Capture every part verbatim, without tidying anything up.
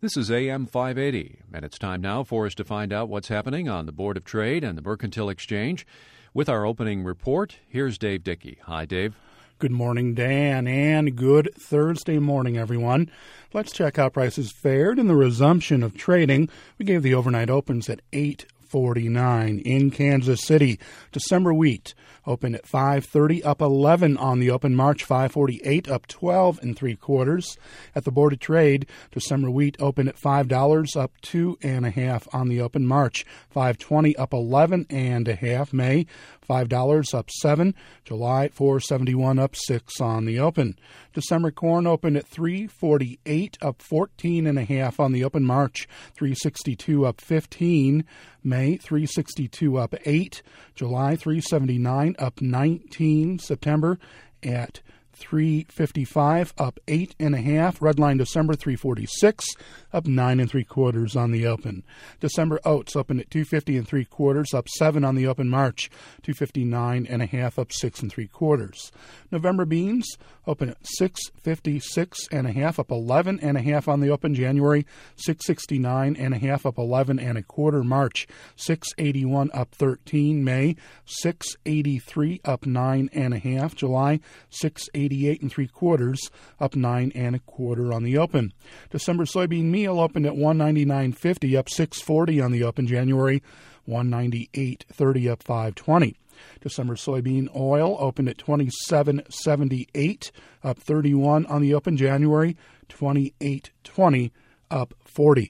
This is A M five eighty, and it's time now for us to find out what's happening on the Board of Trade and the Mercantile Exchange. With our opening report, here's Dave Dickey. Hi, Dave. Good morning, Dan, and good Thursday morning, everyone. Let's check how prices fared in the resumption of trading. We gave the overnight opens at eight forty-nine in Kansas City. December wheat open at five thirty, up eleven on the open. March five forty-eight, up twelve and three quarters. At the Board of Trade, December wheat open at five dollars, up two and a half on the open. March five twenty, up eleven and a half. May five dollars, up seven. July four seventy-one, up six on the open. December corn open at three forty-eight, up fourteen and a half on the open. March three sixty-two, up fifteen. May three sixty-two, up eight. July three seventy-nine, up nineteen. September at three fifty-five, up eight and a half. Redline December three forty-six, up nine and three quarters on the open. December oats open at two fifty and three quarters, up seven on the open. March two fifty-nine and a half, up six and three quarters. November beans open at six fifty-six and a half, up eleven and a half on the open. January six sixty-nine and a half, up eleven and a quarter. March six eighty-one, up thirteen. May six eighty-three, up nine and a half. July six eighty-eight and three quarters, up nine and a quarter on the open. December soybean meal opened at one ninety-nine fifty, up six forty on the open. January one ninety-eight thirty, up five twenty. December soybean oil opened at twenty-seven seventy-eight, up thirty-one on the open. January twenty-eight twenty, up forty.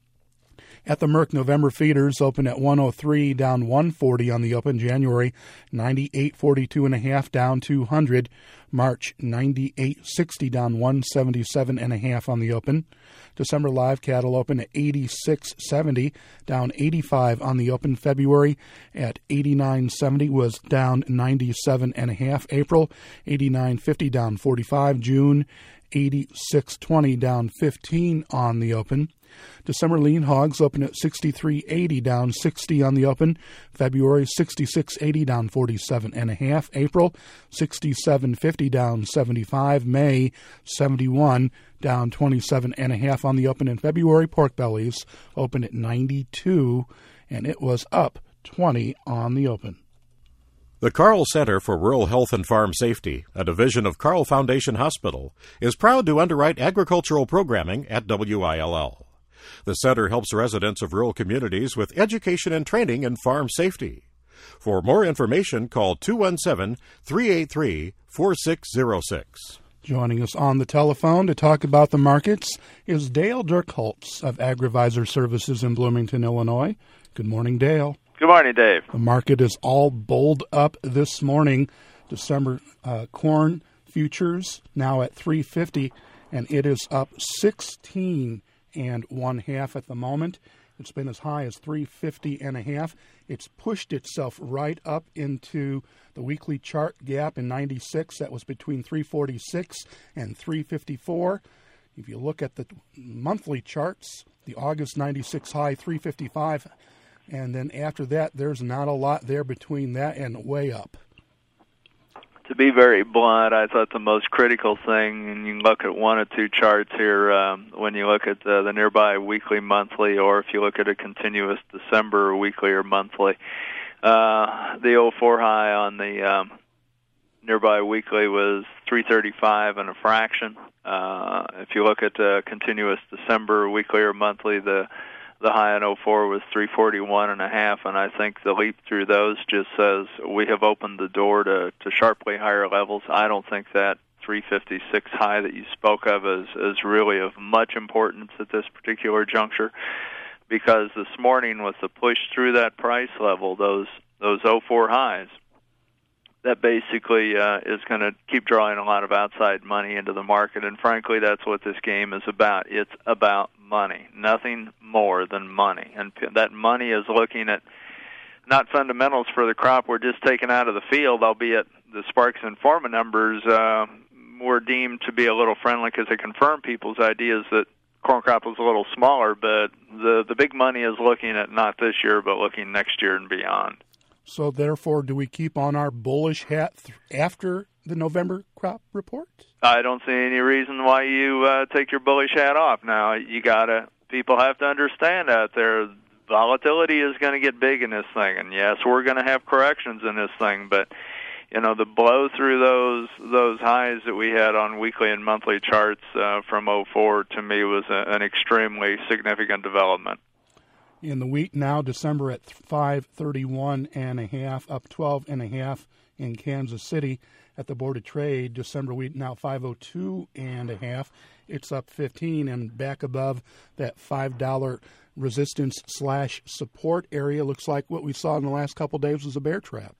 At the Merck, November feeders open at one oh three, down one forty on the open. January ninety-eight forty-two and a half, down two hundred. March ninety-eight sixty, down one seventy-seven and a half on the open. December live cattle open at eighty-six seventy, down eighty-five on the open. February at eighty-nine seventy was down ninety-seven and a half. April eighty-nine fifty, down forty-five. June eighty-six twenty, down fifteen on the open. December lean hogs open at sixty-three eighty, down sixty on the open. February sixty-six eighty, down forty-seven and a half. April sixty-seven fifty, down seventy-five. May seventy-one, down twenty-seven and a half on the open. In February, pork bellies open at ninety-two, and it was up twenty on the open. The Carle Center for Rural Health and Farm Safety, a division of Carle Foundation Hospital, is proud to underwrite agricultural programming at W I L L. The center helps residents of rural communities with education and training in farm safety. For more information, call two one seven, three eight three, four six zero six. Joining us on the telephone to talk about the markets is Dale Dirkholtz of AgriVisor Services in Bloomington, Illinois. Good morning, Dale. Good morning, Dave. The market is all bowled up this morning. December uh, corn futures now at three fifty, and it is up sixteen and one half at the moment. It's been as high as three fifty and a half. It's pushed itself right up into the weekly chart gap in ninety-six. That was between three forty-six and three fifty-four. If you look at the monthly charts, the August ninety-six high, three fifty-five. And then after that, there's not a lot there between that and way up. To be very blunt, I thought the most critical thing, and you can look at one or two charts here, um, when you look at the, the nearby weekly, monthly, or if you look at a continuous December weekly or monthly, uh, the oh four high on the um, nearby weekly was three thirty-five and a fraction. Uh, if you look at a continuous December weekly or monthly, the The high in oh four was three forty-one and a half, and I think the leap through those just says we have opened the door to, to sharply higher levels. I don't think that three fifty-six high that you spoke of is, is really of much importance at this particular juncture, because this morning with the push through that price level, those those oh four highs, that basically uh, is going to keep drawing a lot of outside money into the market, and frankly, that's what this game is about. It's about money, nothing more than money, and that money is looking at not fundamentals for the crop we're just taking out of the field, albeit the Sparks and Forma numbers uh, were deemed to be a little friendly because they confirm people's ideas that corn crop was a little smaller, but the, the big money is looking at not this year, but looking next year and beyond. So therefore, do we keep on our bullish hat th- after the November crop report? I don't see any reason why you uh, take your bullish hat off. Now, you got to people have to understand out there, volatility is going to get big in this thing, and yes, we're going to have corrections in this thing, but you know, the blow through those those highs that we had on weekly and monthly charts uh, from oh four to me was a, an extremely significant development. In the wheat now, December at five thirty-one and a half, up twelve and a half in Kansas City. At the Board of Trade, December wheat now five oh two and a half. It's up fifteen and back above that five dollar resistance slash support area. Looks like what we saw in the last couple of days was a bear trap.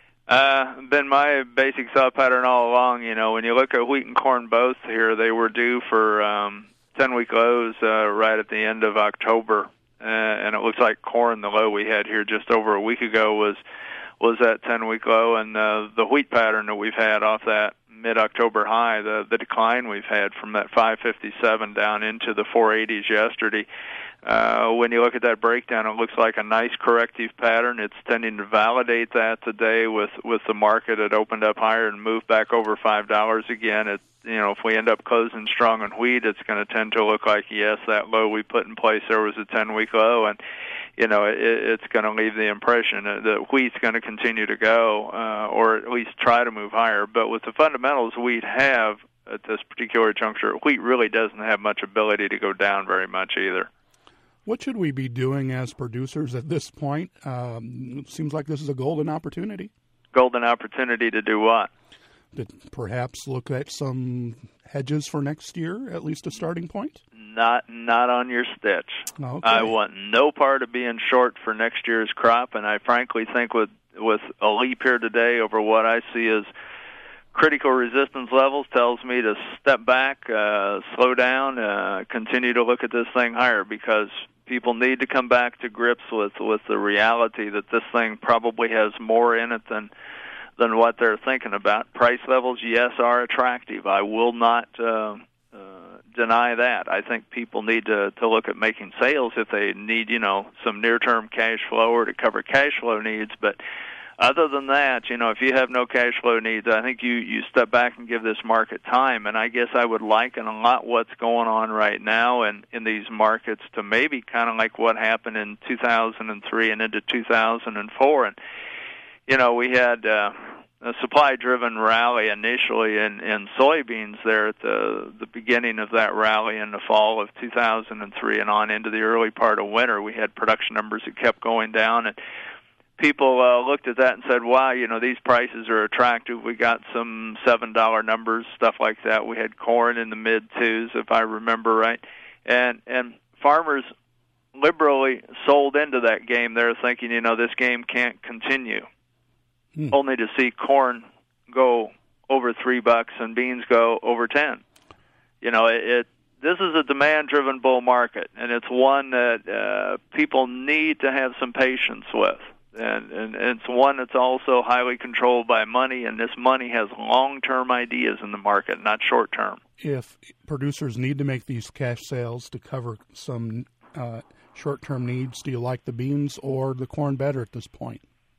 Uh, been my basic thought pattern all along. You know, when you look at wheat and corn both here, they were due for um, ten-week lows uh, right at the end of October, uh, and it looks like corn, the low we had here just over a week ago, was was that ten-week low, and uh, the wheat pattern that we've had off that mid-October high, the the decline we've had from that five fifty-seven down into the four eighties yesterday. Uh, when you look at that breakdown, it looks like a nice corrective pattern. It's tending to validate that today with, with the market. It opened up higher and moved back over five dollars again. It, you know, if we end up closing strong in wheat, it's going to tend to look like, yes, that low we put in place there was a ten-week low, and you know, it, it's going to leave the impression that wheat's going to continue to go, uh, or at least try to move higher. But with the fundamentals wheat have at this particular juncture, wheat really doesn't have much ability to go down very much either. What should we be doing as producers at this point? Um, it seems like this is a golden opportunity. Golden opportunity to do what? To perhaps look at some hedges for next year, at least a starting point? Not not on your stitch. Okay. I want no part of being short for next year's crop, and I frankly think with, with a leap here today over what I see as critical resistance levels tells me to step back, uh, slow down, uh, continue to look at this thing higher, because people need to come back to grips with, with the reality that this thing probably has more in it than than what they're thinking about. Price levels, yes, are attractive. I will not uh, uh, deny that. I think people need to, to look at making sales if they need, you know, some near-term cash flow or to cover cash flow needs, but other than that, you know, if you have no cash flow needs, I think you, you step back and give this market time. And I guess I would liken a lot what's going on right now in, in these markets to maybe kind of like what happened in two thousand three and into two thousand four. And, you know, we had uh, a supply-driven rally initially in, in soybeans there at the, the beginning of that rally in the fall of two thousand three and on into the early part of winter. We had production numbers that kept going down, and people uh, looked at that and said, wow, you know, these prices are attractive. We got some seven dollar numbers, stuff like that. We had corn in the mid-twos, if I remember right. And and farmers liberally sold into that game there thinking, you know, this game can't continue, hmm. only to see corn go over three bucks and beans go over ten. You know, it, it this is a demand-driven bull market, and it's one that uh, people need to have some patience with. And, and, and it's one that's also highly controlled by money, and this money has long-term ideas in the market, not short-term. If producers need to make these cash sales to cover some uh, short-term needs, do you like the beans or the corn better at this point?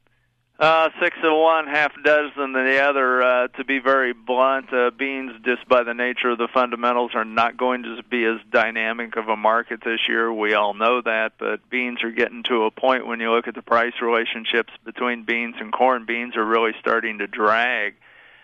Uh, six of one, half dozen of the other. Uh, to be very blunt, uh, beans, just by the nature of the fundamentals, are not going to be as dynamic of a market this year. We all know that, but beans are getting to a point when you look at the price relationships between beans and corn. Beans are really starting to drag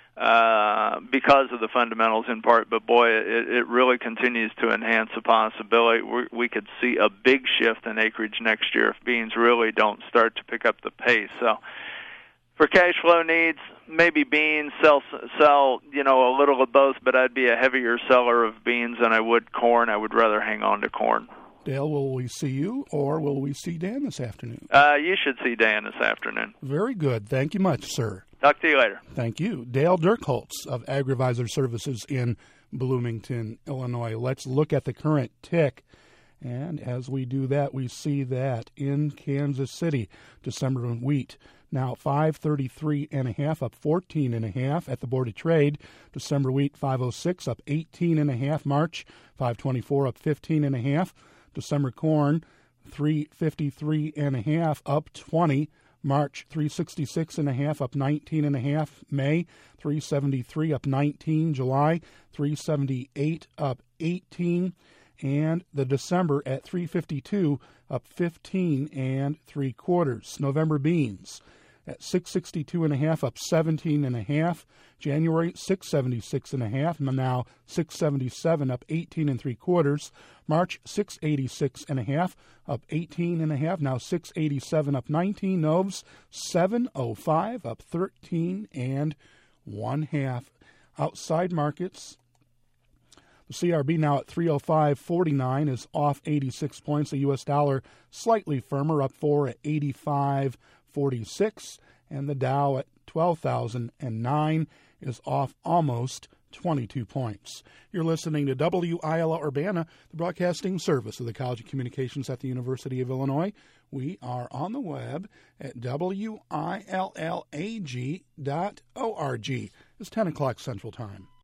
uh, because of the fundamentals in part, but boy, it, it really continues to enhance the possibility. We, we could see a big shift in acreage next year if beans really don't start to pick up the pace. So, for cash flow needs, maybe beans, sell, sell, you know, a little of both, but I'd be a heavier seller of beans than I would corn. I would rather hang on to corn. Dale, will we see you or will we see Dan this afternoon? Uh, you should see Dan this afternoon. Very good. Thank you much, sir. Talk to you later. Thank you. Dale Dirkholtz of AgriVisor Services in Bloomington, Illinois. Let's look at the current tick. And as we do that, we see that in Kansas City, December wheat now five thirty-three and a half, up fourteen and a half at the Board of Trade. December wheat five oh six, up eighteen and a half. March five twenty-four, up fifteen and a half. December corn three fifty-three and a half, up twenty. March three sixty-six and a half, up nineteen and a half. May three seventy-three, up nineteen. July three seventy-eight, up eighteen. and the December at three fifty-two, up fifteen and three quarters. November beans at six sixty-two and a half, up seventeen and a half. January six seventy-six and a half, now six seventy-seven, up eighteen and three quarters. March six eighty-six and a half, up eighteen and a half, now six eighty-seven, up nineteen. Novs seven oh five, up thirteen and one half. Outside markets, the C R B now at three oh five forty-nine is off eighty-six points. The U S dollar slightly firmer, up four at eighty-five forty-six. And the Dow at twelve thousand nine is off almost twenty-two points. You're listening to W I L L Urbana, the broadcasting service of the College of Communications at the University of Illinois. We are on the web at W I L L A G dot org. It's ten o'clock Central Time.